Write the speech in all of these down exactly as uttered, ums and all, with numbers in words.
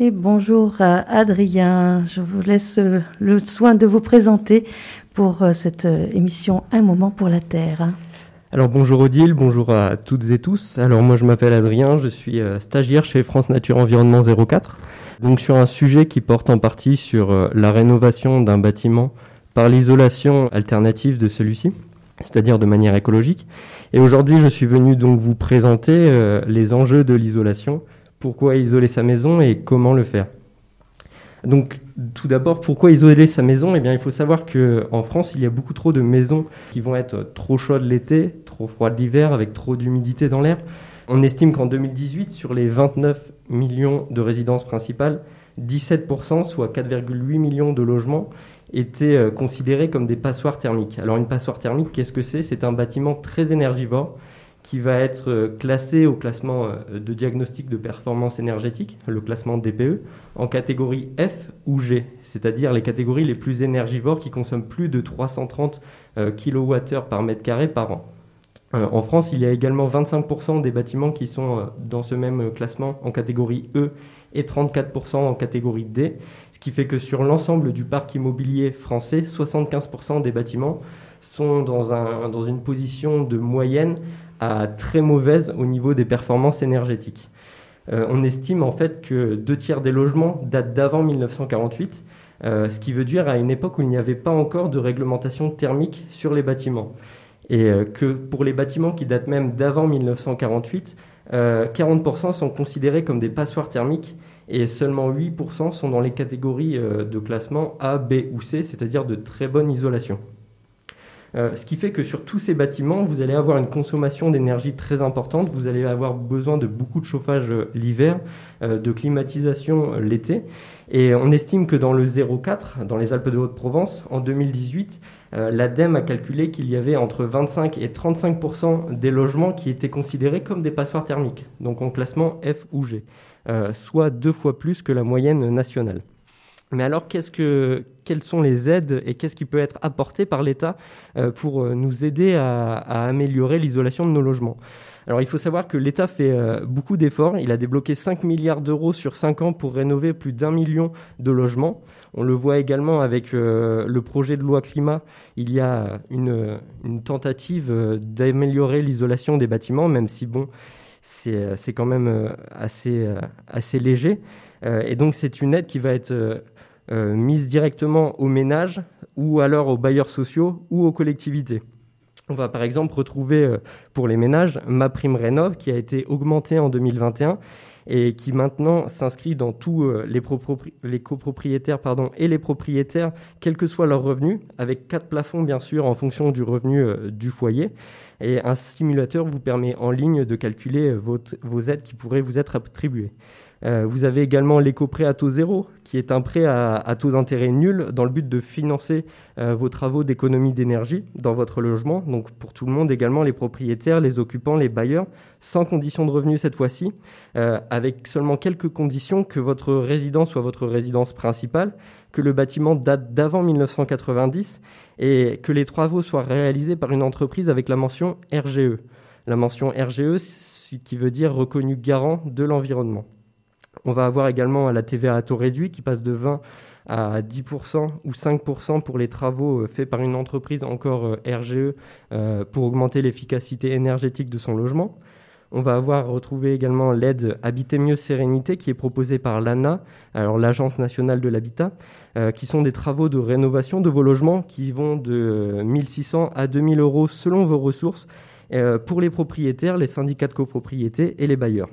Et bonjour à Adrien, je vous laisse le soin de vous présenter pour cette émission Un moment pour la Terre. Alors bonjour Odile, bonjour à toutes et tous. Alors moi je m'appelle Adrien, je suis stagiaire chez France Nature Environnement zéro quatre. Donc sur un sujet qui porte en partie sur la rénovation d'un bâtiment par l'isolation alternative de celui-ci, c'est-à-dire de manière écologique. Et aujourd'hui je suis venu donc vous présenter euh, les enjeux de l'isolation, pourquoi isoler sa maison et comment le faire. Donc tout d'abord, pourquoi isoler sa maison ? Eh bien, il faut savoir qu'en France, il y a beaucoup trop de maisons qui vont être trop chaudes l'été, trop froides l'hiver, avec trop d'humidité dans l'air. On estime qu'en deux mille dix-huit, sur les vingt-neuf millions de résidences principales, dix-sept pour cent, soit quatre virgule huit millions de logements, étaient considérés comme des passoires thermiques. Alors une passoire thermique, qu'est-ce que c'est ? C'est un bâtiment très énergivore qui va être classé au classement de diagnostic de performance énergétique, le classement D P E, en catégorie F ou G, c'est-à-dire les catégories les plus énergivores qui consomment plus de trois cent trente kilowattheures par mètre carré par an. En France, il y a également vingt-cinq pour cent des bâtiments qui sont dans ce même classement en catégorie E et trente-quatre pour cent en catégorie D, ce qui fait que sur l'ensemble du parc immobilier français, soixante-quinze pour cent des bâtiments sont dans, un, dans une position de moyenne à très mauvaise au niveau des performances énergétiques. Euh, on estime en fait que deux tiers des logements datent d'avant dix-neuf cent quarante-huit, euh, ce qui veut dire à une époque où il n'y avait pas encore de réglementation thermique sur les bâtiments. Et euh, que pour les bâtiments qui datent même d'avant dix-neuf cent quarante-huit, euh, quarante pour cent sont considérés comme des passoires thermiques et seulement huit pour cent sont dans les catégories euh, de classement A, B ou C, c'est-à-dire de très bonne isolation. Euh, ce qui fait que sur tous ces bâtiments, vous allez avoir une consommation d'énergie très importante, vous allez avoir besoin de beaucoup de chauffage euh, l'hiver, euh, de climatisation euh, l'été. Et on estime que dans le zéro quatre, dans les Alpes de Haute-Provence, en deux mille dix-huit, euh, l'ADEME a calculé qu'il y avait entre vingt-cinq et trente-cinq pour cent des logements qui étaient considérés comme des passoires thermiques, donc en classement F ou G, euh, soit deux fois plus que la moyenne nationale. Mais alors, qu'est-ce que, quelles sont les aides et qu'est-ce qui peut être apporté par l'État euh, pour nous aider à, à améliorer l'isolation de nos logements ? Alors, il faut savoir que l'État fait euh, beaucoup d'efforts. Il a débloqué cinq milliards d'euros sur cinq ans pour rénover plus d'un million de logements. On le voit également avec euh, le projet de loi climat. Il y a une, une tentative euh, d'améliorer l'isolation des bâtiments, même si, bon, c'est, c'est quand même euh, assez, euh, assez léger. Euh, et donc, c'est une aide qui va être euh, euh, mise directement aux ménages ou alors aux bailleurs sociaux ou aux collectivités. On va par exemple retrouver euh, pour les ménages MaPrimeRénov' qui a été augmentée en deux mille vingt et un et qui maintenant s'inscrit dans tous euh, les, propri- les copropriétaires pardon, et les propriétaires, quels que soient leurs revenus, avec quatre plafonds bien sûr en fonction du revenu euh, du foyer. Et un simulateur vous permet en ligne de calculer votre, vos aides qui pourraient vous être attribuées. Euh, vous avez également l'éco-prêt à taux zéro, qui est un prêt à, à taux d'intérêt nul dans le but de financer euh, vos travaux d'économie d'énergie dans votre logement. Donc pour tout le monde également, les propriétaires, les occupants, les bailleurs, sans condition de revenu cette fois-ci, euh, avec seulement quelques conditions: que votre résidence soit votre résidence principale, que le bâtiment date d'avant dix-neuf cent quatre-vingt-dix et que les travaux soient réalisés par une entreprise avec la mention R G E. La mention R G E, ce qui veut dire reconnu garant de l'environnement. On va avoir également la T V A à taux réduit qui passe de vingt à dix pour cent ou cinq pour cent pour les travaux faits par une entreprise encore R G E euh, pour augmenter l'efficacité énergétique de son logement. On va avoir retrouvé également l'aide Habiter mieux sérénité qui est proposée par l'A N A, alors l'Agence nationale de l'habitat, euh, qui sont des travaux de rénovation de vos logements qui vont de mille six cents à deux mille euros selon vos ressources euh, pour les propriétaires, les syndicats de copropriété et les bailleurs.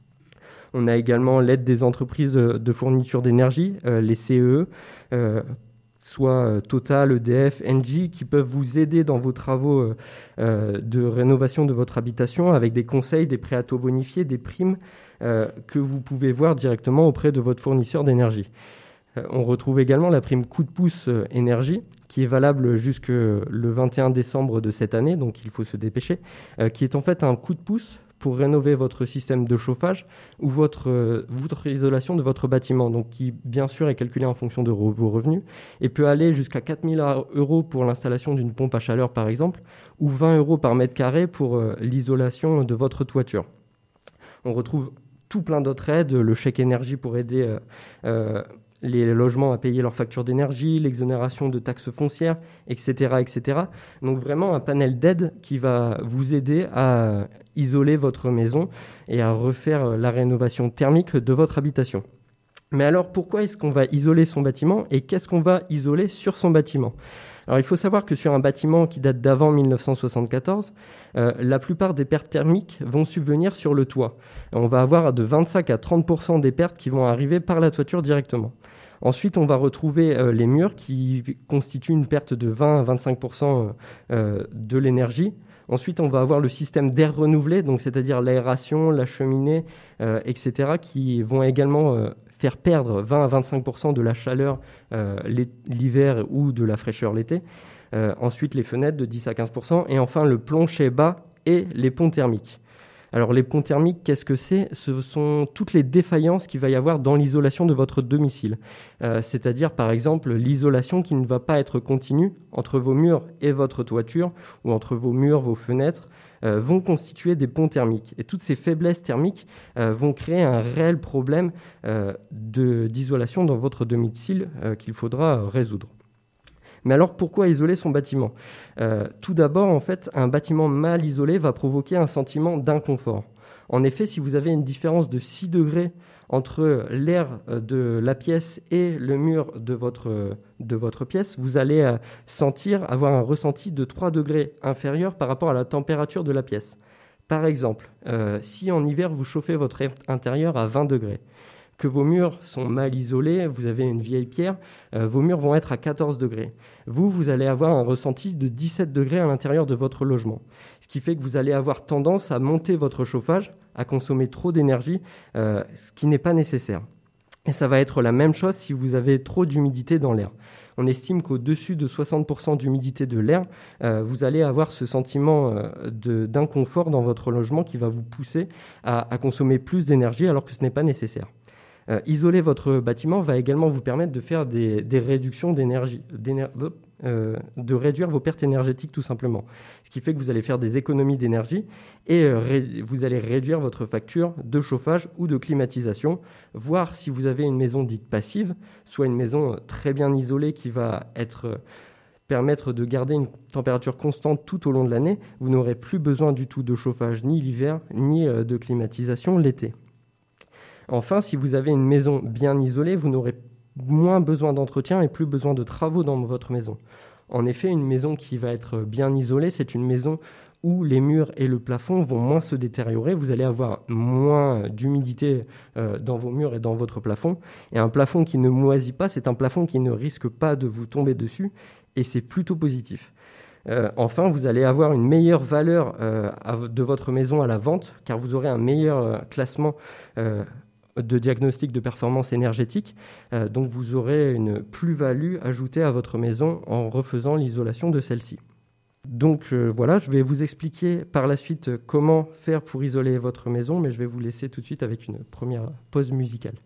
On a également l'aide des entreprises de fourniture d'énergie, euh, les C E E, euh, soit Total, E D F, Engie, qui peuvent vous aider dans vos travaux euh, de rénovation de votre habitation avec des conseils, des prêts à taux bonifiés, des primes euh, que vous pouvez voir directement auprès de votre fournisseur d'énergie. Euh, on retrouve également la prime coup de pouce euh, énergie, qui est valable jusque le vingt et un décembre de cette année, donc il faut se dépêcher, euh, qui est en fait un coup de pouce pour rénover votre système de chauffage ou votre, euh, votre isolation de votre bâtiment, donc qui bien sûr est calculé en fonction de re- vos revenus et peut aller jusqu'à quatre mille euros pour l'installation d'une pompe à chaleur par exemple, ou vingt euros par mètre carré pour euh, l'isolation de votre toiture. On retrouve tout plein d'autres aides, le chèque énergie pour aider euh, euh, les logements à payer leurs factures d'énergie, l'exonération de taxes foncières, et cetera, et cetera. Donc vraiment un panel d'aides qui va vous aider à isoler votre maison et à refaire la rénovation thermique de votre habitation. Mais alors pourquoi est-ce qu'on va isoler son bâtiment et qu'est-ce qu'on va isoler sur son bâtiment ? Alors il faut savoir que sur un bâtiment qui date d'avant dix-neuf cent soixante-quatorze, euh, la plupart des pertes thermiques vont subvenir sur le toit. On va avoir de vingt-cinq à trente pour cent des pertes qui vont arriver par la toiture directement. Ensuite, on va retrouver euh, les murs qui constituent une perte de vingt à vingt-cinq pour cent euh, de l'énergie. Ensuite, on va avoir le système d'air renouvelé, donc c'est-à-dire l'aération, la cheminée, euh, et cetera, qui vont également euh, faire perdre vingt à vingt-cinq pour cent de la chaleur euh, l'hiver ou de la fraîcheur l'été. Euh, ensuite, les fenêtres de dix à quinze pour cent. Et enfin, le plancher bas et les ponts thermiques. Alors, les ponts thermiques, qu'est-ce que c'est ? Ce sont toutes les défaillances qu'il va y avoir dans l'isolation de votre domicile. Euh, c'est-à-dire, par exemple, l'isolation qui ne va pas être continue entre vos murs et votre toiture, ou entre vos murs, vos fenêtres, euh, vont constituer des ponts thermiques. Et toutes ces faiblesses thermiques euh, vont créer un réel problème euh, de, d'isolation dans votre domicile euh, qu'il faudra résoudre. Mais alors, pourquoi isoler son bâtiment ? euh, Tout d'abord, en fait, un bâtiment mal isolé va provoquer un sentiment d'inconfort. En effet, si vous avez une différence de six degrés entre l'air de la pièce et le mur de votre, de votre pièce, vous allez sentir, avoir un ressenti de trois degrés inférieur par rapport à la température de la pièce. Par exemple, euh, si en hiver, vous chauffez votre intérieur à vingt degrés, que vos murs sont mal isolés, vous avez une vieille pierre, euh, vos murs vont être à quatorze degrés. Vous, vous allez avoir un ressenti de dix-sept degrés à l'intérieur de votre logement. Ce qui fait que vous allez avoir tendance à monter votre chauffage, à consommer trop d'énergie, euh, ce qui n'est pas nécessaire. Et ça va être la même chose si vous avez trop d'humidité dans l'air. On estime qu'au-dessus de soixante pour cent d'humidité de l'air, euh, vous allez avoir ce sentiment euh, de, d'inconfort dans votre logement qui va vous pousser à, à consommer plus d'énergie alors que ce n'est pas nécessaire. Euh, isoler votre bâtiment va également vous permettre de faire des, des réductions d'énergie, d'éner- euh, de réduire vos pertes énergétiques tout simplement. Ce qui fait que vous allez faire des économies d'énergie et euh, ré- vous allez réduire votre facture de chauffage ou de climatisation, voire si vous avez une maison dite passive, soit une maison très bien isolée qui va être... Euh, permettre de garder une température constante tout au long de l'année, vous n'aurez plus besoin du tout de chauffage ni l'hiver, ni euh, de climatisation l'été. Enfin, si vous avez une maison bien isolée, vous n'aurez moins besoin d'entretien et plus besoin de travaux dans votre maison. En effet, une maison qui va être bien isolée, c'est une maison où les murs et le plafond vont moins se détériorer. Vous allez avoir moins d'humidité euh, dans vos murs et dans votre plafond. Et un plafond qui ne moisit pas, c'est un plafond qui ne risque pas de vous tomber dessus et c'est plutôt positif. Euh, enfin, vous allez avoir une meilleure valeur euh, de votre maison à la vente car vous aurez un meilleur euh, classement euh, de diagnostic de performance énergétique. Euh, donc, vous aurez une plus-value ajoutée à votre maison en refaisant l'isolation de celle-ci. Donc, euh, voilà, je vais vous expliquer par la suite comment faire pour isoler votre maison, mais je vais vous laisser tout de suite avec une première pause musicale.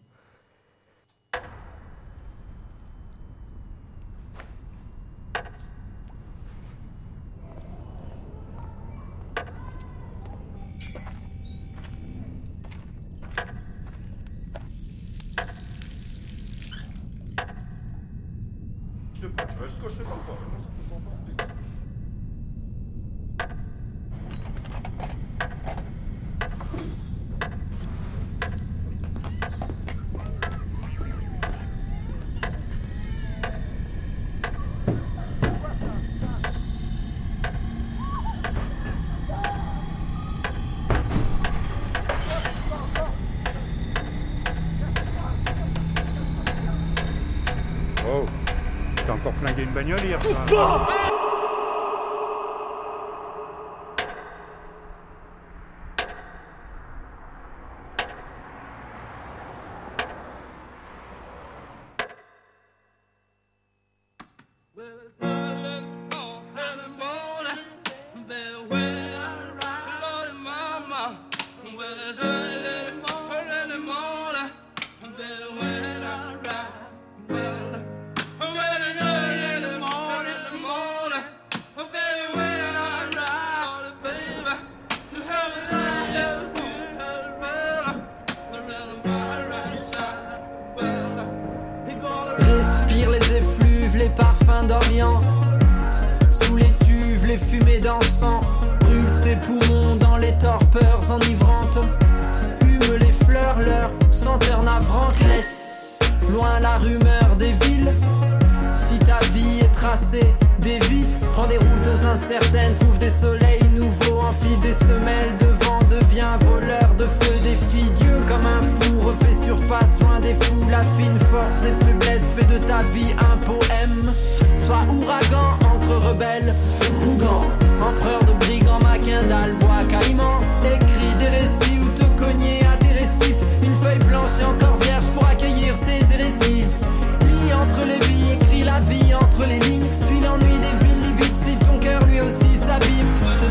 Je sais pas, tu vois, est-ce que je sais pas ou pas? Moi, ça me prend pas. Oh, t'as encore flingué une bagnole hier soir. plantes, hume les fleurs, leur senteur navrante laisse loin la rumeur des villes. Si ta vie est tracée, dévie, prends des routes incertaines, trouve des soleils nouveaux, enfile des semelles de vent, deviens voleur de feu, défie Dieu comme un fou, refait surface, loin des fous, la fine force et faiblesse, fait de ta vie un poème. Sois ouragan entre rebelles, Ougan, empereur de brigands, Macindal, bois caïman, écris des récits ou te cogner à tes récifs, une feuille blanche et encore vierge pour accueillir tes hérésies. Lis entre les vies, écris la vie entre les lignes, fuis l'ennui des villes, lis vite si ton cœur lui aussi s'abîme.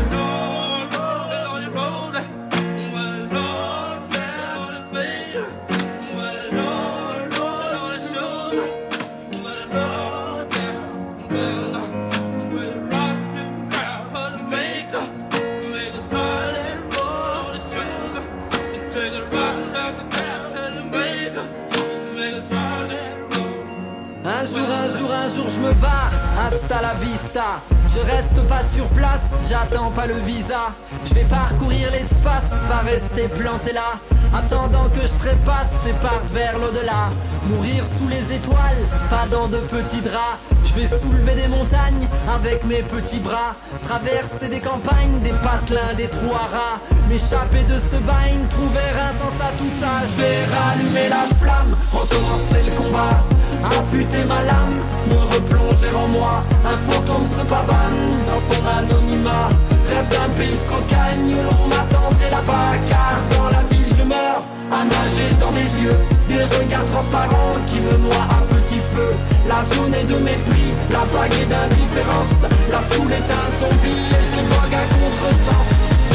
Je me barre, hasta la vista. Je reste pas sur place, j'attends pas le visa. Je vais parcourir l'espace, pas rester planté là, attendant que je trépasse et parte vers l'au-delà. Mourir sous les étoiles, pas dans de petits draps. Je vais soulever des montagnes avec mes petits bras, traverser des campagnes, des patelins, des trous à rats, m'échapper de ce bagne, trouver un sens à tout ça. Je vais rallumer la flamme, recommencer le combat, affûter ma lame, me replonger en moi. Un fantôme se pavane dans son anonymat, rêve d'un pays de cocagne où l'on m'attendrait là-bas. Car dans la ville je meurs, à nager dans des yeux, des regards transparents qui me noient à petit feu. La zone est de mépris, la vague est d'indifférence, la foule est un zombie et je vogue à contresens.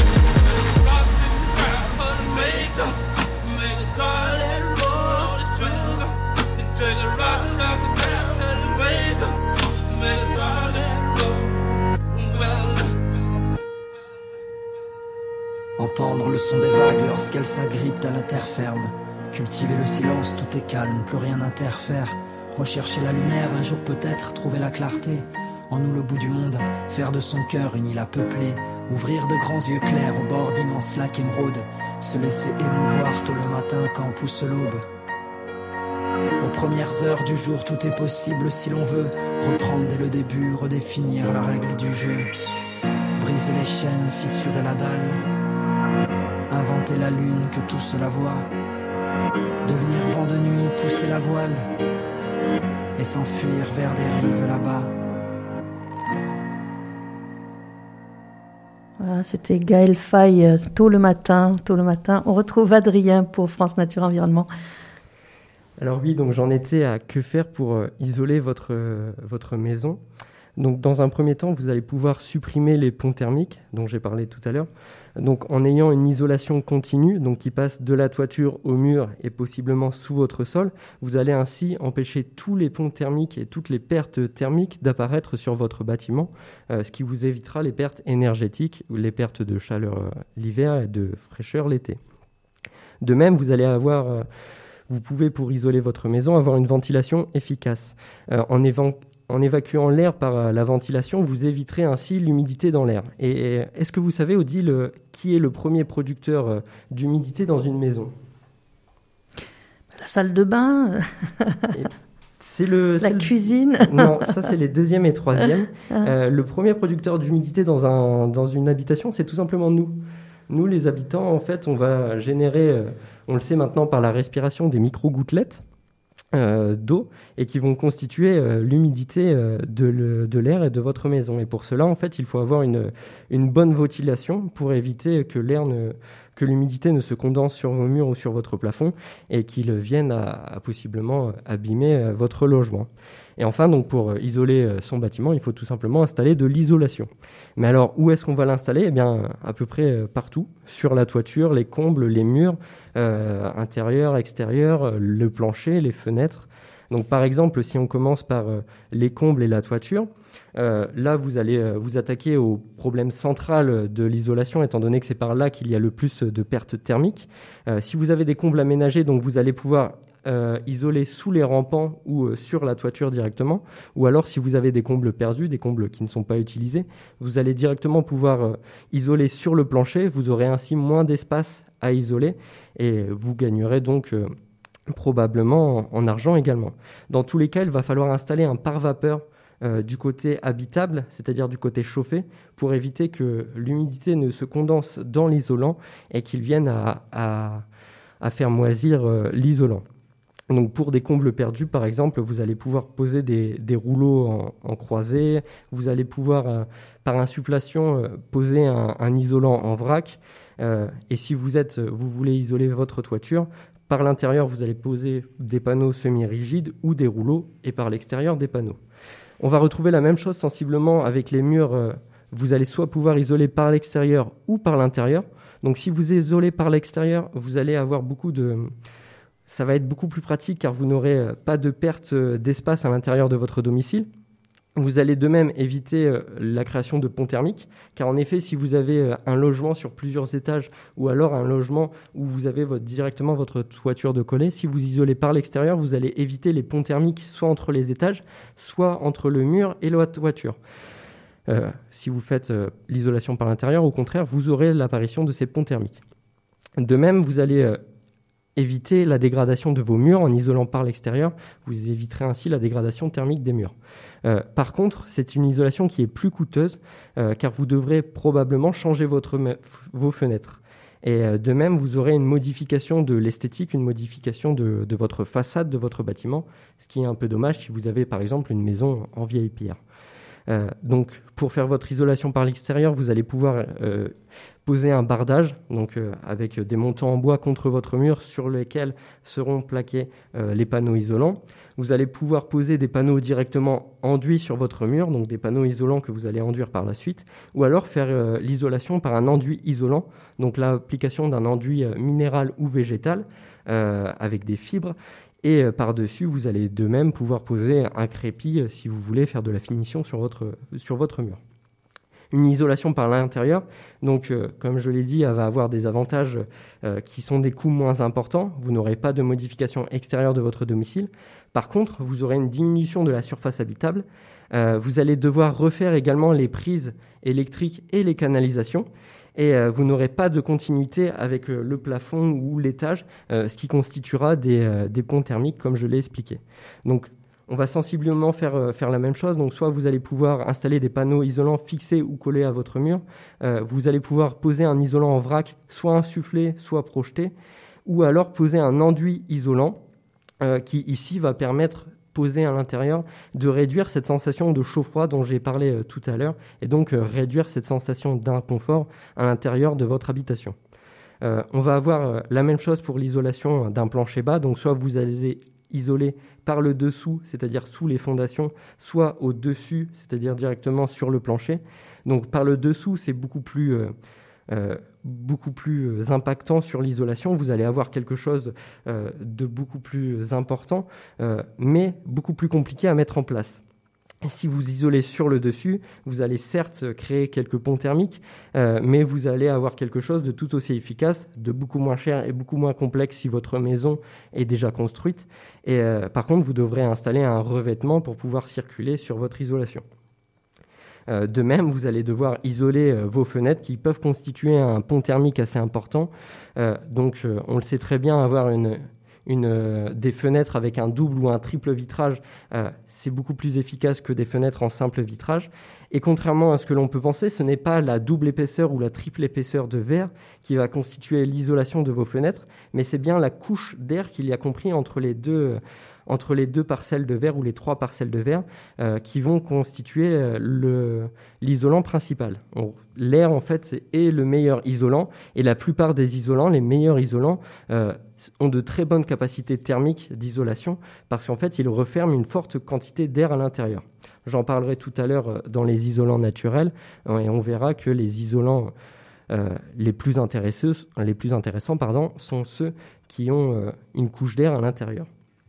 Entendre le son des vagues lorsqu'elles s'agrippent à la terre ferme. Cultiver le silence, tout est calme, plus rien n'interfère. Rechercher la lumière, un jour peut-être trouver la clarté. En nous le bout du monde, faire de son cœur une île à peupler. Ouvrir de grands yeux clairs au bord d'immenses lacs émeraudes. Se laisser émouvoir tôt le matin quand pousse l'aube. Aux premières heures du jour, tout est possible si l'on veut. Reprendre dès le début, redéfinir la règle du jeu. Briser les chaînes, fissurer la dalle. Inventer la lune que tout cela voit. Devenir vent de nuit, pousser la voile. Et s'enfuir vers des rives là-bas. Voilà, c'était Gaël Faye, tôt le matin, tôt le matin. On retrouve Adrien pour France Nature Environnement. Alors oui, donc j'en étais à que faire pour euh, isoler votre, euh, votre maison. Donc dans un premier temps, vous allez pouvoir supprimer les ponts thermiques dont j'ai parlé tout à l'heure. Donc en ayant une isolation continue, donc qui passe de la toiture au mur et possiblement sous votre sol, vous allez ainsi empêcher tous les ponts thermiques et toutes les pertes thermiques d'apparaître sur votre bâtiment, euh, ce qui vous évitera les pertes énergétiques ou les pertes de chaleur euh, l'hiver et de fraîcheur l'été. De même, vous allez avoir, euh, vous pouvez pour isoler votre maison avoir une ventilation efficace. Euh, en évan- En évacuant l'air par la ventilation, vous éviterez ainsi l'humidité dans l'air. Et est-ce que vous savez, Odile, qui est le premier producteur d'humidité dans une maison ? La salle de bain, c'est le, la c'est cuisine. Le... Non, ça c'est les deuxième et troisième. euh, le premier producteur d'humidité dans, un, dans une habitation, c'est tout simplement nous. Nous, les habitants, en fait, on va générer, euh, on le sait maintenant par la respiration, des micro-gouttelettes. Euh, d'eau et qui vont constituer euh, l'humidité euh, de, le, de l'air et de votre maison. Et pour cela, en fait, il faut avoir une, une bonne ventilation pour éviter que l'air ne, que l'humidité ne se condense sur vos murs ou sur votre plafond et qu'il vienne à, à possiblement abîmer euh, votre logement. Et enfin, donc, pour isoler euh, son bâtiment, il faut tout simplement installer de l'isolation. Mais alors, où est-ce qu'on va l'installer ? Eh bien, à peu près euh, partout, sur la toiture, les combles, les murs, euh, intérieur, extérieur, euh, le plancher, les fenêtres. Donc, par exemple, si on commence par euh, les combles et la toiture, euh, là, vous allez euh, vous attaquer au problème central de l'isolation, étant donné que c'est par là qu'il y a le plus de pertes thermiques. Euh, si vous avez des combles aménagés, donc vous allez pouvoir Euh, isoler sous les rampants ou euh, sur la toiture directement, ou alors si vous avez des combles perdus, des combles qui ne sont pas utilisés, vous allez directement pouvoir euh, isoler sur le plancher, vous aurez ainsi moins d'espace à isoler et vous gagnerez donc euh, probablement en, en argent également. Dans tous les cas, il va falloir installer un pare-vapeur euh, du côté habitable, c'est-à-dire du côté chauffé, pour éviter que l'humidité ne se condense dans l'isolant et qu'il vienne à, à, à faire moisir euh, l'isolant. Donc pour des combles perdus, par exemple, vous allez pouvoir poser des, des rouleaux en, en croisée, vous allez pouvoir, euh, par insufflation, euh, poser un, un isolant en vrac. Euh, et si vous, êtes, vous voulez isoler votre toiture, par l'intérieur, vous allez poser des panneaux semi-rigides ou des rouleaux, et par l'extérieur, des panneaux. On va retrouver la même chose sensiblement avec les murs. Euh, vous allez soit pouvoir isoler par l'extérieur ou par l'intérieur. Donc si vous isolez par l'extérieur, vous allez avoir beaucoup de... Ça va être beaucoup plus pratique car vous n'aurez pas de perte d'espace à l'intérieur de votre domicile. Vous allez de même éviter la création de ponts thermiques car en effet, si vous avez un logement sur plusieurs étages ou alors un logement où vous avez votre, directement votre toiture de collet, si vous isolez par l'extérieur, vous allez éviter les ponts thermiques soit entre les étages, soit entre le mur et la toiture. Euh, si vous faites euh, l'isolation par l'intérieur, au contraire, vous aurez l'apparition de ces ponts thermiques. De même, vous allez... Euh, Évitez la dégradation de vos murs en isolant par l'extérieur. Vous éviterez ainsi la dégradation thermique des murs. Euh, par contre, c'est une isolation qui est plus coûteuse euh, car vous devrez probablement changer votre me- vos fenêtres. Et euh, de même, vous aurez une modification de l'esthétique, une modification de, de votre façade de votre bâtiment, ce qui est un peu dommage si vous avez par exemple une maison en vieille pierre. Euh, donc, pour faire votre isolation par l'extérieur, vous allez pouvoir euh, poser un bardage, donc euh, avec des montants en bois contre votre mur sur lesquels seront plaqués euh, les panneaux isolants. Vous allez pouvoir poser des panneaux directement enduits sur votre mur, donc des panneaux isolants que vous allez enduire par la suite, ou alors faire euh, l'isolation par un enduit isolant, donc l'application d'un enduit euh, minéral ou végétal euh, avec des fibres. Et euh, par-dessus, vous allez de même pouvoir poser un crépi euh, si vous voulez faire de la finition sur votre, sur votre mur. Une isolation par l'intérieur, donc euh, comme je l'ai dit, elle va avoir des avantages euh, qui sont des coûts moins importants. Vous n'aurez pas de modification extérieure de votre domicile. Par contre, vous aurez une diminution de la surface habitable. Euh, vous allez devoir refaire également les prises électriques et les canalisations. Et euh, vous n'aurez pas de continuité avec euh, le plafond ou l'étage, euh, ce qui constituera des, euh, des ponts thermiques, comme je l'ai expliqué. Donc, on va sensiblement faire, euh, faire la même chose. Donc, soit vous allez pouvoir installer des panneaux isolants fixés ou collés à votre mur. Euh, vous allez pouvoir poser un isolant en vrac, soit insufflé, soit projeté. Ou alors poser un enduit isolant euh, qui, ici, va permettre posé à l'intérieur, de réduire cette sensation de chaud-froid dont j'ai parlé euh, tout à l'heure, et donc euh, réduire cette sensation d'inconfort à l'intérieur de votre habitation. Euh, on va avoir euh, la même chose pour l'isolation d'un plancher bas, donc soit vous allez isoler par le dessous, c'est-à-dire sous les fondations, soit au-dessus, c'est-à-dire directement sur le plancher. Donc par le dessous, c'est beaucoup plus... Euh, Euh, beaucoup plus impactant sur l'isolation, vous allez avoir quelque chose euh, de beaucoup plus important, euh, mais beaucoup plus compliqué à mettre en place. Et si vous isolez sur le dessus, vous allez certes créer quelques ponts thermiques, euh, mais vous allez avoir quelque chose de tout aussi efficace, de beaucoup moins cher et beaucoup moins complexe si votre maison est déjà construite. Et euh, par contre, vous devrez installer un revêtement pour pouvoir circuler sur votre isolation. Euh, de même, vous allez devoir isoler euh, vos fenêtres qui peuvent constituer un pont thermique assez important. Euh, donc, euh, on le sait très bien, avoir une, une, euh, des fenêtres avec un double ou un triple vitrage, euh, c'est beaucoup plus efficace que des fenêtres en simple vitrage. Et contrairement à ce que l'on peut penser, ce n'est pas la double épaisseur ou la triple épaisseur de verre qui va constituer l'isolation de vos fenêtres, mais c'est bien la couche d'air qu'il y a compris entre les deux... Euh, entre les deux parcelles de verre ou les trois parcelles de verre euh, qui vont constituer euh, le, l'isolant principal. On, l'air, en fait, c'est, est le meilleur isolant et la plupart des isolants, les meilleurs isolants, euh, ont de très bonnes capacités thermiques d'isolation parce qu'en fait, ils referment une forte quantité d'air à l'intérieur. J'en parlerai tout à l'heure dans les isolants naturels hein, et on verra que les isolants euh, les plus intéressants, les plus intéressants pardon, sont ceux qui ont euh, une couche d'air à l'intérieur.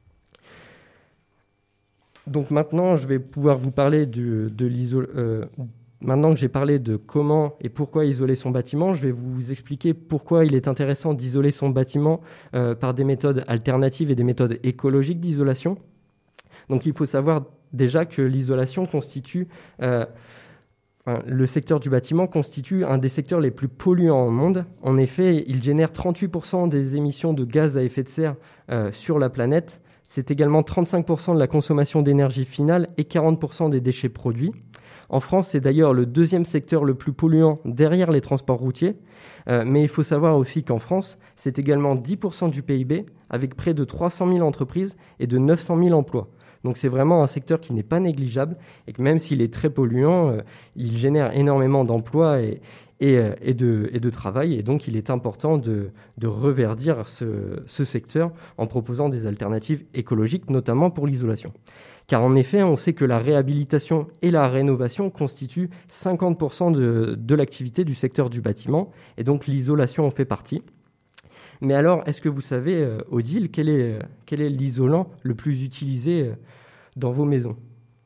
Donc maintenant, je vais pouvoir vous parler du, de l'isol... Euh, maintenant que j'ai parlé de comment et pourquoi isoler son bâtiment, je vais vous expliquer pourquoi il est intéressant d'isoler son bâtiment euh, par des méthodes alternatives et des méthodes écologiques d'isolation. Donc il faut savoir déjà que l'isolation constitue... Euh, Enfin, le secteur du bâtiment constitue un des secteurs les plus polluants au monde. En effet, il génère trente-huit pour cent des émissions de gaz à effet de serre euh, sur la planète. C'est également trente-cinq pour cent de la consommation d'énergie finale et quarante pour cent des déchets produits. En France, c'est d'ailleurs le deuxième secteur le plus polluant derrière les transports routiers. Euh, mais il faut savoir aussi qu'en France, c'est également dix pour cent du P I B, avec près de trois cent mille entreprises et de neuf cent mille emplois. Donc c'est vraiment un secteur qui n'est pas négligeable et que même s'il est très polluant, euh, il génère énormément d'emplois et, et, euh, et, de, et de travail. Et donc il est important de, de reverdir ce, ce secteur en proposant des alternatives écologiques, notamment pour l'isolation. Car en effet, on sait que la réhabilitation et la rénovation constituent cinquante pour cent de, de l'activité du secteur du bâtiment, et donc l'isolation en fait partie. Mais alors, est-ce que vous savez, euh, Odile, quel est, quel est l'isolant le plus utilisé euh, dans vos maisons ?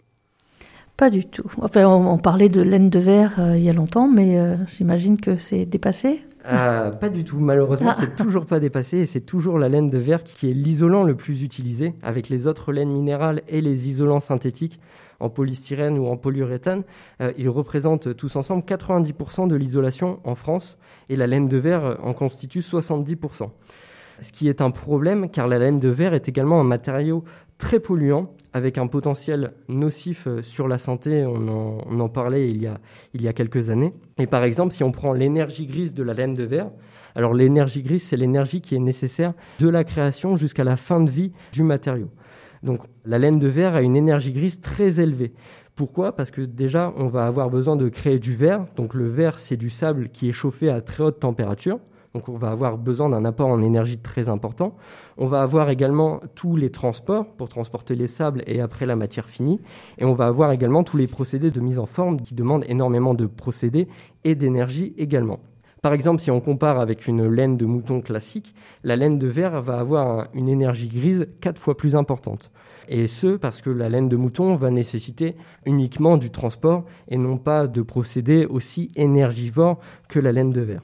Pas du tout. Enfin, on, on parlait de laine de verre euh, il y a longtemps, mais euh, j'imagine que c'est dépassé. Euh, pas du tout. Malheureusement, ah. c'est toujours pas dépassé et c'est toujours la laine de verre qui est l'isolant le plus utilisé avec les autres laines minérales et les isolants synthétiques en polystyrène ou en polyuréthane. Euh, ils représentent tous ensemble quatre-vingt-dix pour cent de l'isolation en France et la laine de verre en constitue soixante-dix pour cent. Ce qui est un problème car la laine de verre est également un matériau très polluant avec un potentiel nocif sur la santé. On en, on en parlait il y a, il y a quelques années. Et par exemple, si on prend l'énergie grise de la laine de verre, alors l'énergie grise, c'est l'énergie qui est nécessaire de la création jusqu'à la fin de vie du matériau. Donc la laine de verre a une énergie grise très élevée. Pourquoi ? Parce que déjà, on va avoir besoin de créer du verre. Donc le verre, c'est du sable qui est chauffé à très haute température. Donc on va avoir besoin d'un apport en énergie très important. On va avoir également tous les transports pour transporter les sables et après la matière finie. Et on va avoir également tous les procédés de mise en forme qui demandent énormément de procédés et d'énergie également. Par exemple, si on compare avec une laine de mouton classique, la laine de verre va avoir une énergie grise quatre fois plus importante. Et ce, parce que la laine de mouton va nécessiter uniquement du transport et non pas de procédés aussi énergivores que la laine de verre.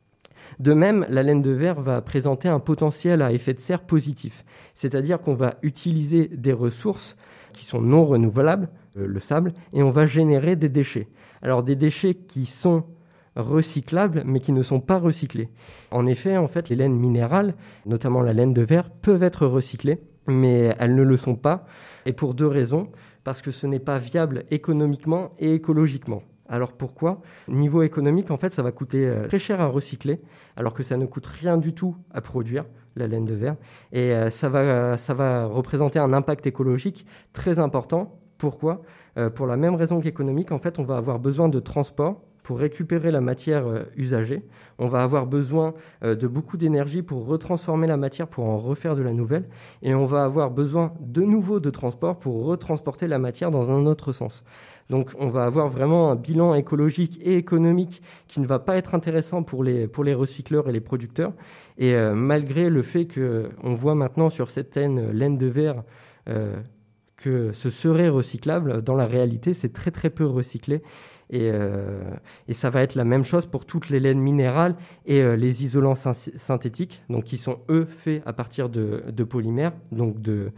De même, la laine de verre va présenter un potentiel à effet de serre positif, c'est-à-dire qu'on va utiliser des ressources qui sont non renouvelables, euh, le sable, et on va générer des déchets. Alors des déchets qui sont recyclables, mais qui ne sont pas recyclés. En effet, en fait, les laines minérales, notamment la laine de verre, peuvent être recyclées, mais elles ne le sont pas, et pour deux raisons, parce que ce n'est pas viable économiquement et écologiquement. Alors pourquoi ? Niveau économique, en fait, ça va coûter très cher à recycler, alors que ça ne coûte rien du tout à produire, la laine de verre. Et euh, ça va, ça va représenter un impact écologique très important. Pourquoi ? euh, Pour la même raison qu'économique, en fait, on va avoir besoin de transport pour récupérer la matière euh, usagée. On va avoir besoin euh, de beaucoup d'énergie pour retransformer la matière, pour en refaire de la nouvelle. Et on va avoir besoin de nouveau de transport pour retransporter la matière dans un autre sens. Donc on va avoir vraiment un bilan écologique et économique qui ne va pas être intéressant pour les, pour les recycleurs et les producteurs. Et euh, malgré le fait qu'on voit maintenant sur certaines laines de verre euh, que ce serait recyclable, dans la réalité c'est très très peu recyclé. Et, euh, et ça va être la même chose pour toutes les laines minérales et euh, les isolants synthétiques, donc qui sont eux faits à partir de, de polymères, donc de,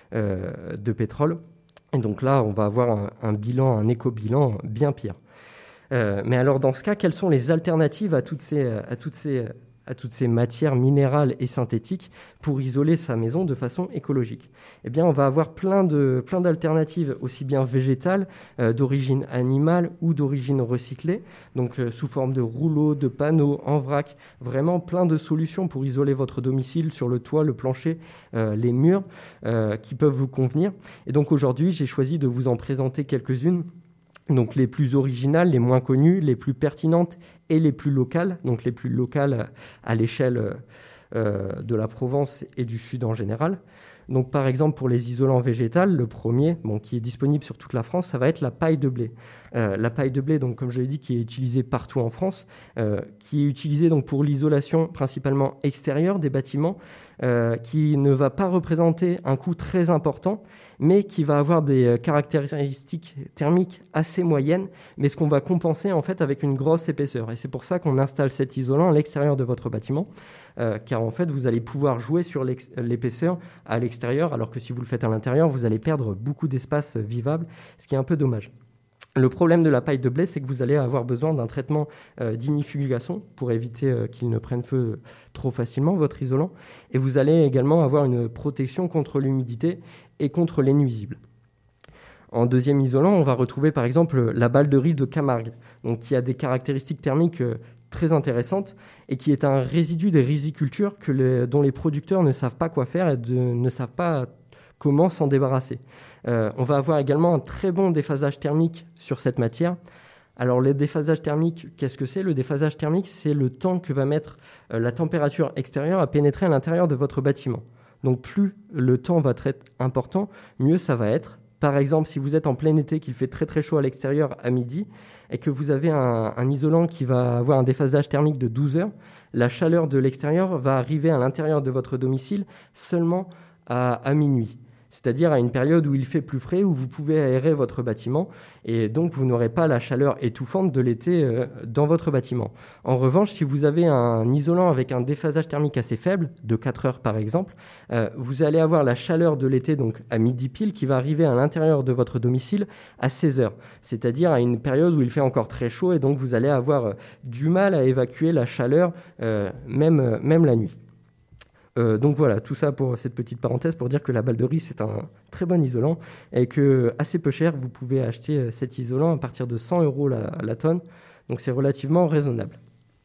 euh, de pétrole. Et donc là, on va avoir un, un bilan, un éco-bilan bien pire. Euh, mais alors dans ce cas, quelles sont les alternatives à toutes ces, à toutes ces, à toutes ces matières minérales et synthétiques pour isoler sa maison de façon écologique ? Eh bien, on va avoir plein de, plein d'alternatives, aussi bien végétales, euh, d'origine animale ou d'origine recyclée, donc euh, sous forme de rouleaux, de panneaux, en vrac, vraiment plein de solutions pour isoler votre domicile sur le toit, le plancher, euh, les murs, euh, qui peuvent vous convenir. Et donc aujourd'hui, j'ai choisi de vous en présenter quelques-unes. Donc les plus originales, les moins connues, les plus pertinentes et les plus locales, donc les plus locales à l'échelle euh, de la Provence et du Sud en général. Donc par exemple pour les isolants végétaux, le premier, bon, qui est disponible sur toute la France, ça va être la paille de blé. Euh, la paille de blé, donc comme je l'ai dit, qui est utilisée partout en France, euh, qui est utilisée donc pour l'isolation principalement extérieure des bâtiments, euh, qui ne va pas représenter un coût très important, mais qui va avoir des caractéristiques thermiques assez moyennes, mais ce qu'on va compenser en fait avec une grosse épaisseur. Et c'est pour ça qu'on installe cet isolant à l'extérieur de votre bâtiment, euh, car en fait vous allez pouvoir jouer sur l'épaisseur à l'extérieur, alors que si vous le faites à l'intérieur, vous allez perdre beaucoup d'espace vivable, ce qui est un peu dommage. Le problème de la paille de blé, c'est que vous allez avoir besoin d'un traitement euh, d'ignifugation pour éviter euh, qu'il ne prenne feu trop facilement, votre isolant. Et vous allez également avoir une protection contre l'humidité et contre les nuisibles. En deuxième isolant, on va retrouver par exemple la balle de riz de Camargue, donc qui a des caractéristiques thermiques euh, très intéressantes et qui est un résidu des rizicultures que les, dont les producteurs ne savent pas quoi faire et de, ne savent pas comment s'en débarrasser. Euh, on va avoir également un très bon déphasage thermique sur cette matière. Alors le déphasage thermique, qu'est-ce que c'est ? Le déphasage thermique, c'est le temps que va mettre euh, la température extérieure à pénétrer à l'intérieur de votre bâtiment. Donc plus le temps va être important, mieux ça va être. Par exemple, si vous êtes en plein été, qu'il fait très très chaud à l'extérieur à midi, et que vous avez un, un isolant qui va avoir un déphasage thermique de douze heures, la chaleur de l'extérieur va arriver à l'intérieur de votre domicile seulement à, à minuit. C'est-à-dire à une période où il fait plus frais, où vous pouvez aérer votre bâtiment, et donc vous n'aurez pas la chaleur étouffante de l'été euh, dans votre bâtiment. En revanche, si vous avez un isolant avec un déphasage thermique assez faible, de quatre heures par exemple, euh, vous allez avoir la chaleur de l'été, donc à midi pile, qui va arriver à l'intérieur de votre domicile à seize heures. C'est-à-dire à une période où il fait encore très chaud, et donc vous allez avoir euh, du mal à évacuer la chaleur, euh, même, euh, même la nuit. Euh, donc voilà, tout ça pour cette petite parenthèse pour dire que la balle de riz, c'est un très bon isolant et que assez peu cher, vous pouvez acheter cet isolant à partir de cent euros la, la tonne. Donc c'est relativement raisonnable.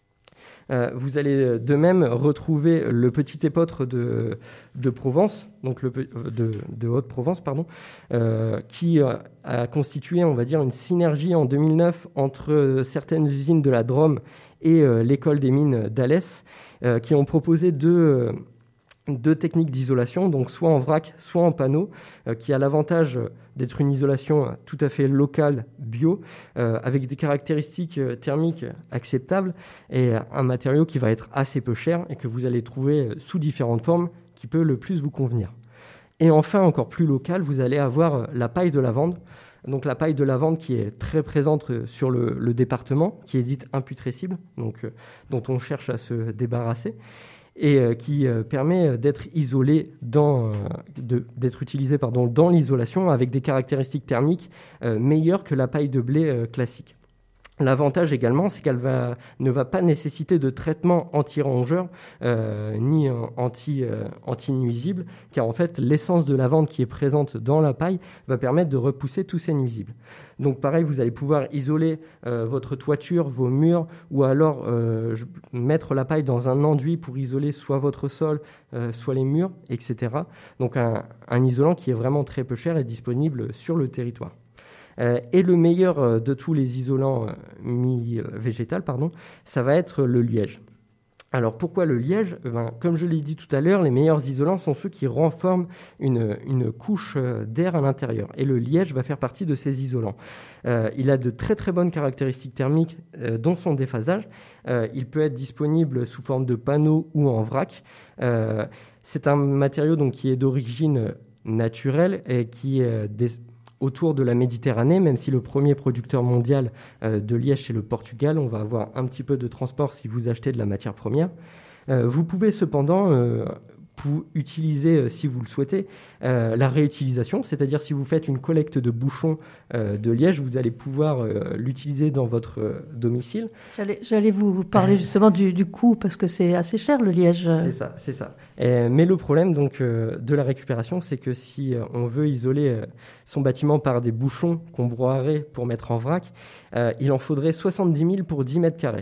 Euh, vous allez de même retrouver le petit épeautre de, de Provence, donc le, de, de Haute-Provence, pardon, euh, qui a constitué, on va dire, une synergie en deux mille neuf entre certaines usines de la Drôme et euh, l'école des mines d'Alès, euh, qui ont proposé deux deux techniques d'isolation, donc soit en vrac, soit en panneau, euh, qui a l'avantage d'être une isolation tout à fait locale, bio, euh, avec des caractéristiques thermiques acceptables et un matériau qui va être assez peu cher et que vous allez trouver sous différentes formes qui peut le plus vous convenir. Et enfin, encore plus local, vous allez avoir la paille de lavande. Donc la paille de lavande qui est très présente sur le, le département, qui est dite imputrescible, donc, euh, dont on cherche à se débarrasser, et euh, qui euh, permet d'être isolé dans, euh, de, d'être utilisé pardon, dans l'isolation avec des caractéristiques thermiques euh, meilleures que la paille de blé euh, classique. L'avantage également, c'est qu'elle va, ne va pas nécessiter de traitement anti-rongeur euh, ni anti, euh, anti-nuisible, car en fait, l'essence de lavande qui est présente dans la paille va permettre de repousser tous ces nuisibles. Donc pareil, vous allez pouvoir isoler euh, votre toiture, vos murs, ou alors euh, mettre la paille dans un enduit pour isoler soit votre sol, euh, soit les murs, et cetera. Donc un, un isolant qui est vraiment très peu cher et disponible sur le territoire. Euh, et le meilleur euh, de tous les isolants euh, mi-végétal, pardon, ça va être le liège. Alors pourquoi le liège ? Ben, comme je l'ai dit tout à l'heure, les meilleurs isolants sont ceux qui renforment une, une couche d'air à l'intérieur. Et le liège va faire partie de ces isolants. Euh, il a de très très bonnes caractéristiques thermiques, euh, dont son déphasage. Euh, il peut être disponible sous forme de panneau ou en vrac. Euh, c'est un matériau donc, qui est d'origine naturelle et qui est des autour de la Méditerranée, même si le premier producteur mondial euh, de liège, c'est le Portugal. On va avoir un petit peu de transport si vous achetez de la matière première. Euh, vous pouvez cependant euh, pour utiliser, euh, si vous le souhaitez, euh, la réutilisation, c'est-à-dire si vous faites une collecte de bouchons euh, de liège, vous allez pouvoir euh, l'utiliser dans votre euh, domicile. J'allais, j'allais vous parler justement du, du coût, parce que c'est assez cher le liège. C'est ça, c'est ça. Et, mais le problème donc, euh, de la récupération, c'est que si euh, on veut isoler euh, son bâtiment par des bouchons qu'on broierait pour mettre en vrac, euh, il en faudrait soixante-dix mille pour dix mètres carrés.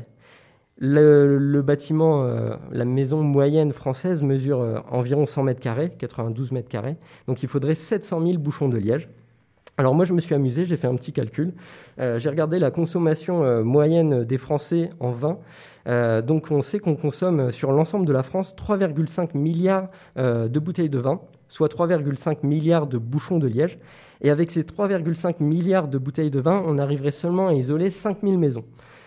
Le, le bâtiment, euh, la maison moyenne française mesure euh, environ cent mètres carrés, quatre-vingt-douze mètres carrés. Donc il faudrait sept cent mille bouchons de liège. Alors moi je me suis amusé, j'ai fait un petit calcul. Euh, j'ai regardé la consommation euh, moyenne des Français en vin. Euh, donc on sait qu'on consomme sur l'ensemble de la France trois virgule cinq milliards euh, de bouteilles de vin, soit trois virgule cinq milliards de bouchons de liège. Et avec ces trois virgule cinq milliards de bouteilles de vin, on arriverait seulement à isoler cinq mille maisons.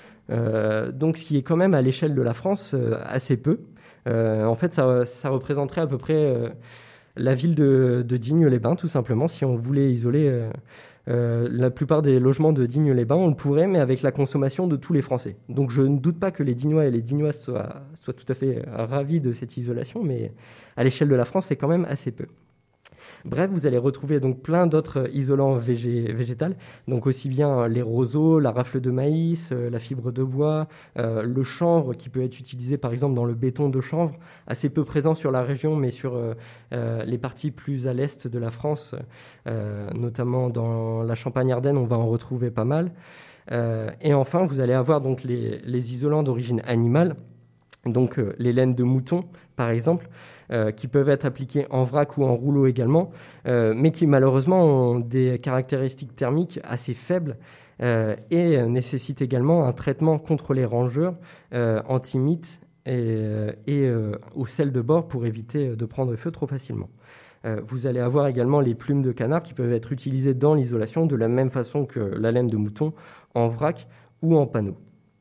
Euh, donc ce qui est quand même à l'échelle de la France euh, assez peu. Euh, en fait, ça, ça représenterait à peu près euh, la ville de, de Digne-les-Bains, tout simplement. Si on voulait isoler euh, euh, la plupart des logements de Digne-les-Bains, on le pourrait, mais avec la consommation de tous les Français. Donc je ne doute pas que les Dignois et les Dignoises soient, soient tout à fait ravis de cette isolation, mais à l'échelle de la France, c'est quand même assez peu. Bref, vous allez retrouver donc plein d'autres isolants végé- végétals, donc aussi bien les roseaux, la rafle de maïs, euh, la fibre de bois, euh, le chanvre qui peut être utilisé par exemple dans le béton de chanvre, assez peu présent sur la région, mais sur euh, euh, les parties plus à l'est de la France, euh, notamment dans la Champagne-Ardenne, on va en retrouver pas mal. Euh, et enfin, vous allez avoir donc les, les isolants d'origine animale, donc euh, les laines de mouton par exemple, Euh, qui peuvent être appliqués en vrac ou en rouleau également, euh, mais qui malheureusement ont des caractéristiques thermiques assez faibles euh, et euh, nécessitent également un traitement contre les rongeurs, euh, anti-mites et, euh, et euh, au sel de bord pour éviter de prendre feu trop facilement. Euh, vous allez avoir également les plumes de canard qui peuvent être utilisées dans l'isolation de la même façon que la laine de mouton en vrac ou en panneau.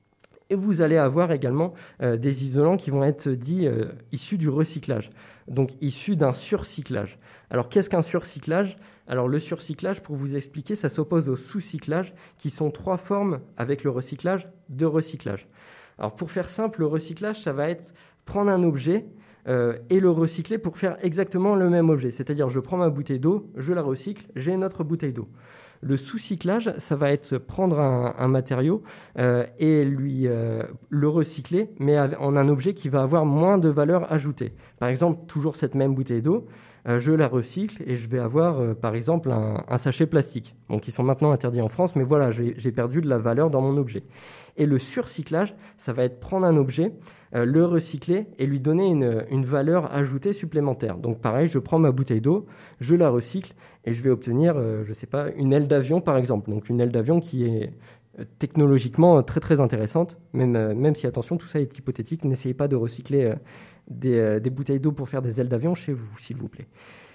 Et vous allez avoir également euh, des isolants qui vont être dits euh, issus du recyclage, donc issus d'un surcyclage. Alors qu'est-ce qu'un surcyclage ? Alors le surcyclage, pour vous expliquer, ça s'oppose au sous-cyclage, qui sont trois formes avec le recyclage de recyclage. Alors pour faire simple, le recyclage, ça va être prendre un objet euh, et le recycler pour faire exactement le même objet. C'est-à-dire je prends ma bouteille d'eau, je la recycle, j'ai une autre bouteille d'eau. Le sous-cyclage, ça va être prendre un, un matériau euh, et lui euh, le recycler, mais en un objet qui va avoir moins de valeur ajoutée. Par exemple, toujours cette même bouteille d'eau, euh, je la recycle et je vais avoir, euh, par exemple, un, un sachet plastique, donc qui sont maintenant interdits en France, mais voilà, j'ai, j'ai perdu de la valeur dans mon objet. Et le surcyclage, ça va être prendre un objet, euh, le recycler et lui donner une, une valeur ajoutée supplémentaire. Donc pareil, je prends ma bouteille d'eau, je la recycle et je vais obtenir, euh, je sais pas, une aile d'avion par exemple. Donc une aile d'avion qui est technologiquement très très intéressante, même, euh, même si, attention, tout ça est hypothétique, n'essayez pas de recycler euh, des, euh, des bouteilles d'eau pour faire des ailes d'avion chez vous, s'il vous plaît.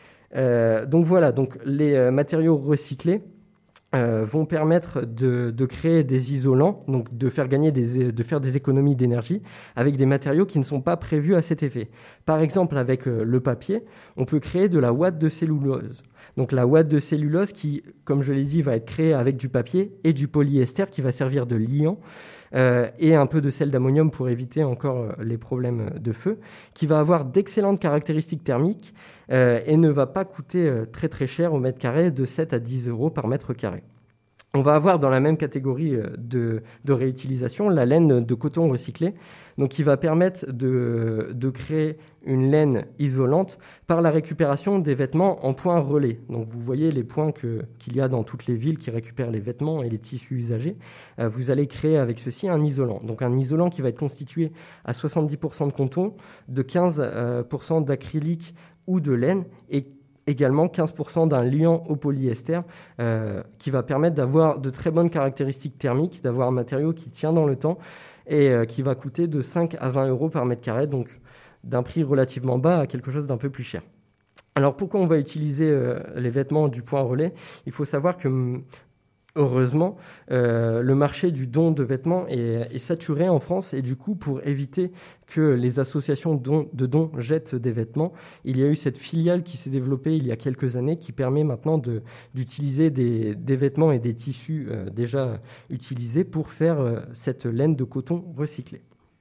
Euh, donc voilà, donc les euh, matériaux recyclés Euh, vont permettre de, de créer des isolants, donc de faire gagner des, de faire des économies d'énergie avec des matériaux qui ne sont pas prévus à cet effet. Par exemple, avec euh, le papier, on peut créer de la ouate de cellulose. Donc la ouate de cellulose qui, comme je l'ai dit, va être créée avec du papier et du polyester qui va servir de liant euh, et un peu de sel d'ammonium pour éviter encore euh, les problèmes de feu, qui va avoir d'excellentes caractéristiques thermiques euh, et ne va pas coûter euh, très très cher au mètre carré, de sept à dix euros par mètre carré. On va avoir dans la même catégorie de, de réutilisation la laine de coton recyclé, donc qui va permettre de, de créer une laine isolante par la récupération des vêtements en points relais. Donc vous voyez les points que, qu'il y a dans toutes les villes qui récupèrent les vêtements et les tissus usagés. Euh, vous allez créer avec ceci un isolant. Donc un isolant qui va être constitué à soixante-dix pour cent de coton, de quinze pour cent d'acrylique ou de laine et également quinze pour cent d'un liant au polyester euh, qui va permettre d'avoir de très bonnes caractéristiques thermiques, d'avoir un matériau qui tient dans le temps et euh, qui va coûter de cinq à vingt euros par mètre carré, donc d'un prix relativement bas à quelque chose d'un peu plus cher. Alors pourquoi on va utiliser euh, les vêtements du point relais ? Il faut savoir que heureusement, euh, le marché du don de vêtements est, est saturé en France et du coup, pour éviter que les associations don, de dons jettent des vêtements, il y a eu cette filiale qui s'est développée il y a quelques années qui permet maintenant de, d'utiliser des, des vêtements et des tissus euh, déjà utilisés pour faire euh, cette laine de coton recyclée.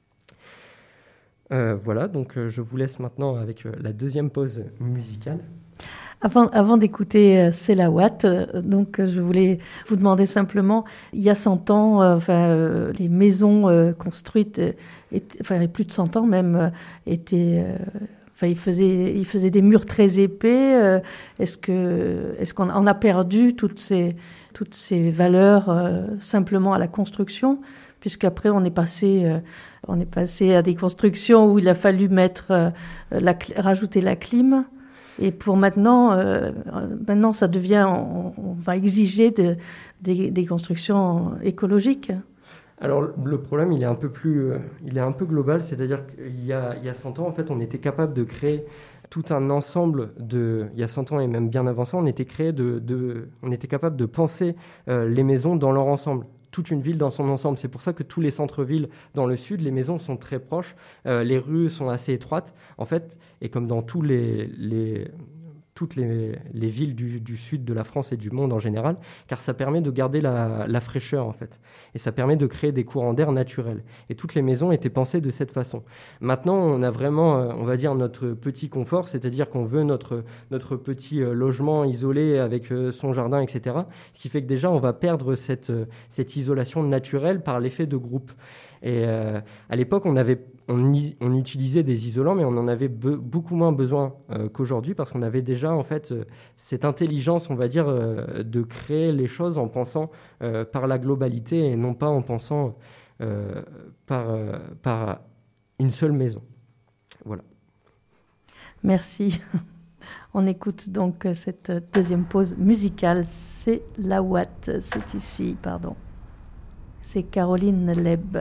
Euh, voilà, donc euh, je vous laisse maintenant avec euh, la deuxième pause musicale. Avant, avant d'écouter euh, C'est la Watt, euh, donc euh, je voulais vous demander simplement, il y a cent ans, euh, enfin, euh, les maisons euh, construites, euh, étaient, enfin il y a plus de cent ans même, euh, étaient, euh, enfin ils faisaient, ils faisaient des murs très épais. Euh, est-ce que, est-ce qu'on on a perdu toutes ces, toutes ces valeurs euh, simplement à la construction, puisqu'après on est passé, euh, on est passé à des constructions où il a fallu mettre, euh, la, rajouter la clim. Et pour maintenant, euh, maintenant ça devient, on, on va exiger de, des, des constructions écologiques. Alors le problème, il est un peu plus, euh, il est un peu global, c'est-à-dire qu'il y a, il y a cent ans, en fait, on était capable de créer tout un ensemble de, il y a cent ans et même bien avant ça, on était créé de, de, on était capable de penser euh, les maisons dans leur ensemble. Toute une ville dans son ensemble. C'est pour ça que tous les centres-villes dans le sud, les maisons sont très proches, euh, les rues sont assez étroites, en fait, et comme dans tous les, les toutes les, les villes du, du sud de la France et du monde en général, car ça permet de garder la, la fraîcheur en fait, et ça permet de créer des courants d'air naturels. Et toutes les maisons étaient pensées de cette façon. Maintenant, on a vraiment, euh, on va dire, notre petit confort, c'est-à-dire qu'on veut notre, notre petit euh, logement isolé avec euh, son jardin, et cetera. Ce qui fait que déjà, on va perdre cette, euh, cette isolation naturelle par l'effet de groupe. Et euh, à l'époque, on avait, on, y, on utilisait des isolants, mais on en avait be- beaucoup moins besoin euh, qu'aujourd'hui, parce qu'on avait déjà en fait euh, cette intelligence, on va dire, euh, de créer les choses en pensant euh, par la globalité et non pas en pensant euh, par, euh, par une seule maison. Voilà. Merci. On écoute donc cette deuxième pause musicale. C'est la Watt, c'est ici, pardon. C'est Caroline Leb.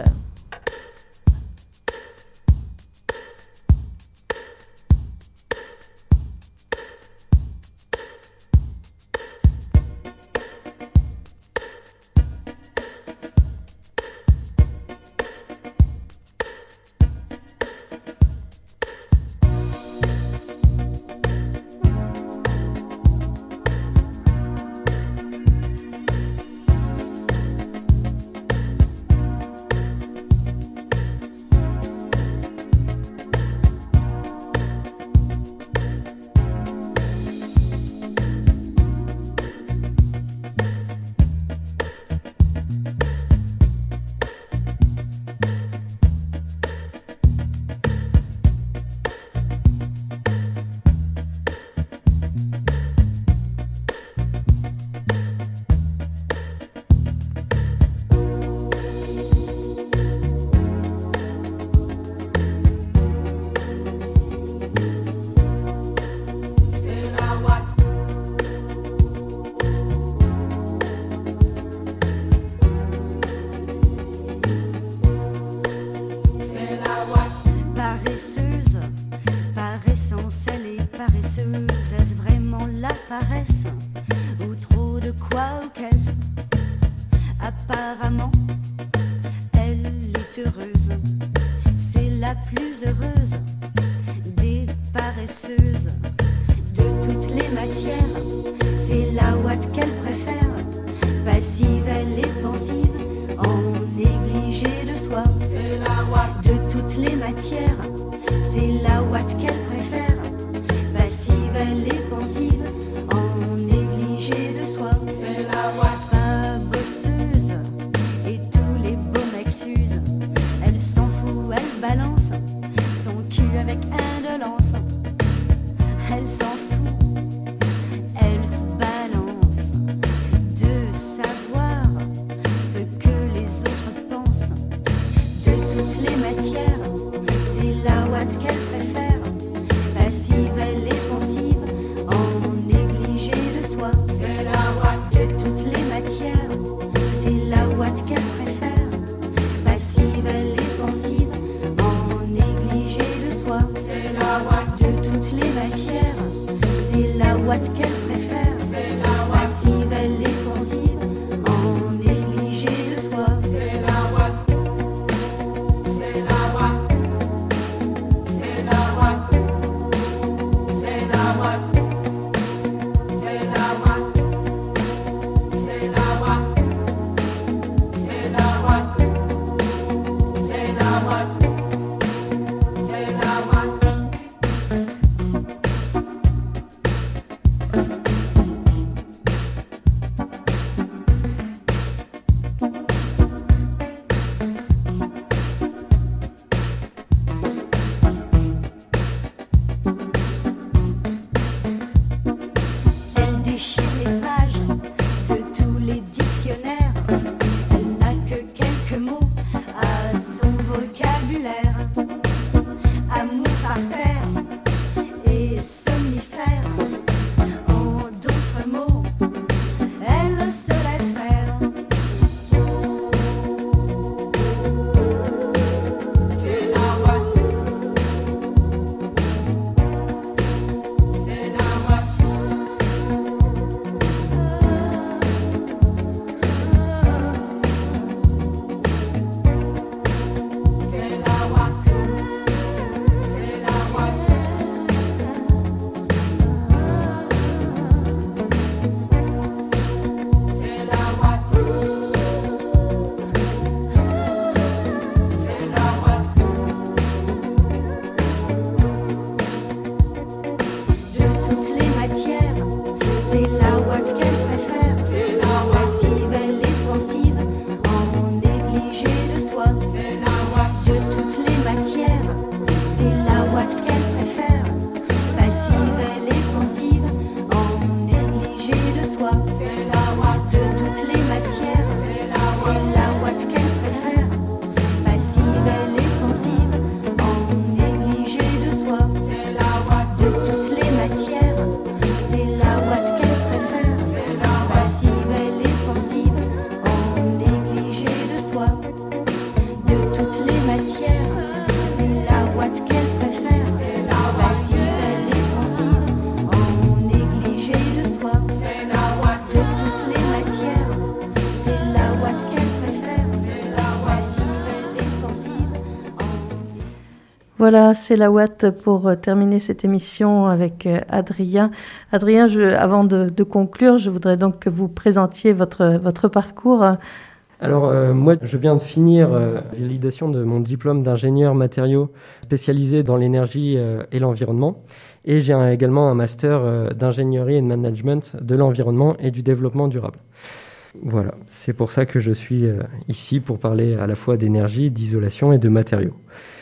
Voilà, c'est la Watt pour terminer cette émission avec Adrien. Adrien, je, avant de, de conclure, je voudrais donc que vous présentiez votre, votre parcours. Alors euh, moi, je viens de finir euh, validation de mon diplôme d'ingénieur matériaux spécialisé dans l'énergie euh, et l'environnement. Et j'ai un, également un master euh, d'ingénierie et de management de l'environnement et du développement durable. Voilà, c'est pour ça que je suis euh, ici pour parler à la fois d'énergie, d'isolation et de matériaux.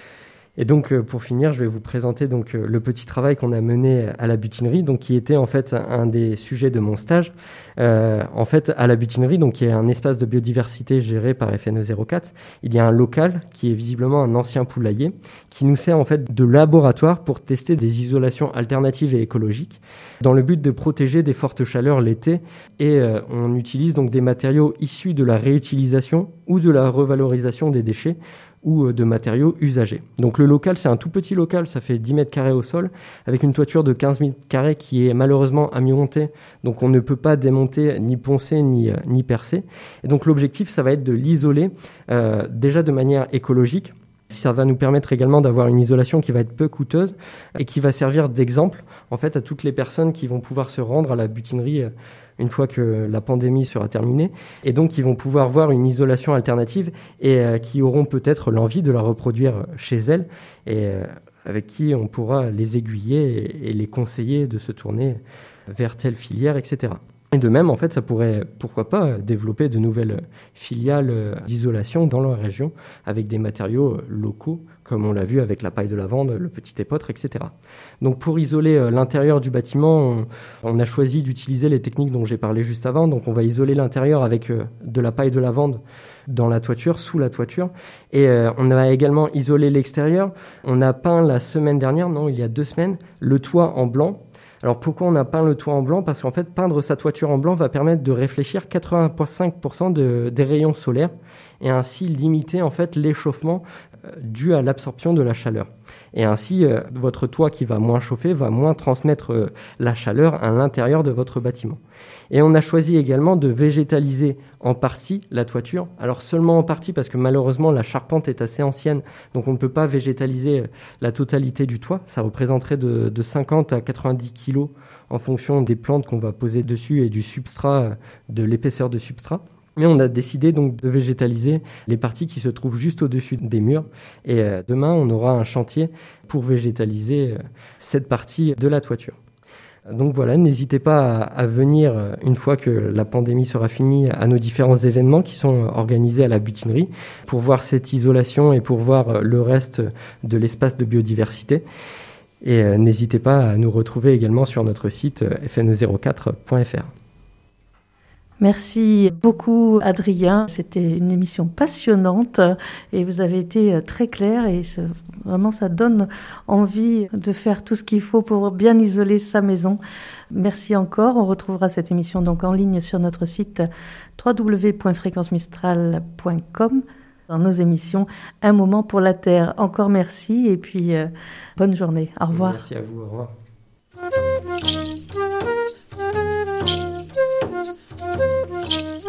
Et donc, euh, pour finir, je vais vous présenter donc euh, le petit travail qu'on a mené à la butinerie, donc qui était en fait un des sujets de mon stage. Euh, en fait, à la butinerie, donc qui est un espace de biodiversité géré par F N E zéro quatre, il y a un local qui est visiblement un ancien poulailler, qui nous sert en fait de laboratoire pour tester des isolations alternatives et écologiques, dans le but de protéger des fortes chaleurs l'été. Et euh, on utilise donc des matériaux issus de la réutilisation ou de la revalorisation des déchets, ou de matériaux usagés. Donc le local, c'est un tout petit local, ça fait dix mètres carrés au sol, avec une toiture de quinze mètres carrés qui est malheureusement amiantée, donc on ne peut pas démonter, ni poncer, ni, ni percer. Et donc l'objectif, ça va être de l'isoler, euh, déjà de manière écologique. Ça va nous permettre également d'avoir une isolation qui va être peu coûteuse et qui va servir d'exemple en fait à toutes les personnes qui vont pouvoir se rendre à la butinerie une fois que la pandémie sera terminée, et donc qui vont pouvoir voir une isolation alternative et euh, qui auront peut-être l'envie de la reproduire chez elles, et euh, avec qui on pourra les aiguiller et, et les conseiller de se tourner vers telle filière, et cetera. Et de même, en fait, ça pourrait, pourquoi pas, développer de nouvelles filiales d'isolation dans la région avec des matériaux locaux, comme on l'a vu avec la paille de lavande, le petit épeautre, et cetera. Donc, pour isoler l'intérieur du bâtiment, on, on a choisi d'utiliser les techniques dont j'ai parlé juste avant. Donc, on va isoler l'intérieur avec de la paille de lavande dans la toiture, sous la toiture. Et euh, on a également isolé l'extérieur. On a peint la semaine dernière, non, il y a deux semaines, le toit en blanc. Alors pourquoi on a peint le toit en blanc ? Parce qu'en fait, peindre sa toiture en blanc va permettre de réfléchir quatre-vingt-cinq pour cent de, des rayons solaires et ainsi limiter en fait l'échauffement euh, dû à l'absorption de la chaleur. Et ainsi, euh, votre toit qui va moins chauffer va moins transmettre euh, la chaleur à l'intérieur de votre bâtiment. Et on a choisi également de végétaliser en partie la toiture. Alors seulement en partie parce que malheureusement la charpente est assez ancienne, donc on ne peut pas végétaliser la totalité du toit. Ça représenterait de, de cinquante à quatre-vingt-dix kilos en fonction des plantes qu'on va poser dessus et du substrat, de l'épaisseur de substrat. Mais on a décidé donc de végétaliser les parties qui se trouvent juste au-dessus des murs. Et euh, demain, on aura un chantier pour végétaliser euh, cette partie de la toiture. Donc voilà, n'hésitez pas à, à venir, une fois que la pandémie sera finie, à nos différents événements qui sont organisés à la butinerie pour voir cette isolation et pour voir le reste de l'espace de biodiversité. Et euh, n'hésitez pas à nous retrouver également sur notre site f n e zéro quatre point f r. Merci beaucoup Adrien, c'était une émission passionnante et vous avez été très clair et c'est, vraiment ça donne envie de faire tout ce qu'il faut pour bien isoler sa maison. Merci encore, on retrouvera cette émission donc en ligne sur notre site w w w point fréquence mistral point com dans nos émissions Un moment pour la Terre. Encore merci et puis euh, bonne journée, au revoir. Merci à vous, au revoir. Thank you.